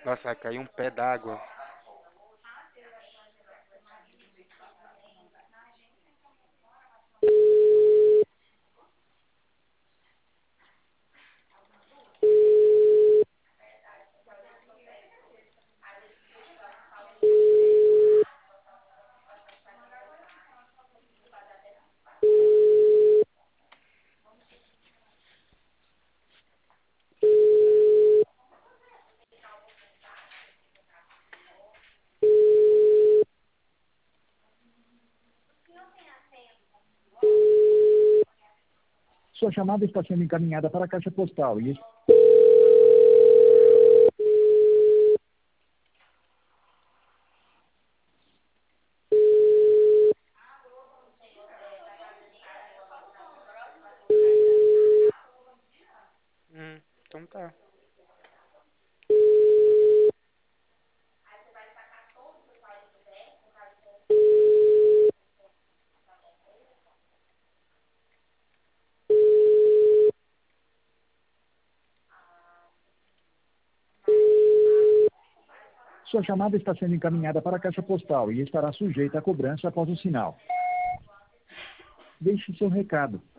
Nossa, vai cair um pé d'água. Sua chamada está sendo encaminhada para a caixa postal e... Então tá. Sua chamada está sendo encaminhada para a caixa postal e estará sujeita a cobrança após o sinal. Deixe seu recado.